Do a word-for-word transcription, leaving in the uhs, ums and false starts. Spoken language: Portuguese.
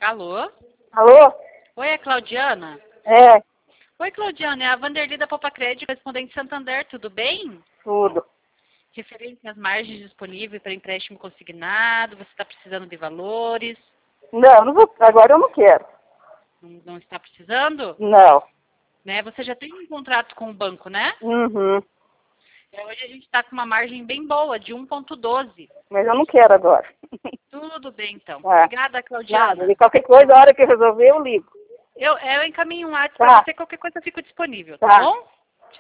Alô? Alô? Oi, é a Claudiana? É, Oi, Claudiana, é a Vanderly da Poupa Crédito, correspondente Santander, tudo bem? tudo. Referente às margens disponíveis para empréstimo consignado, você está precisando de valores? Não, não vou, agora eu não quero. Não, não está precisando? Não. Né? Você já tem um contrato com o banco, né? Uhum. É, hoje a gente está com uma margem bem boa, de um ponto doze. Mas eu não quero agora. Tudo bem, então. Tá. Obrigada, Nada. Claudiana. E qualquer coisa, a hora que eu resolver, eu ligo. Eu, eu encaminho um WhatsApp Tá. para você, qualquer coisa eu fico disponível, tá Tá. bom?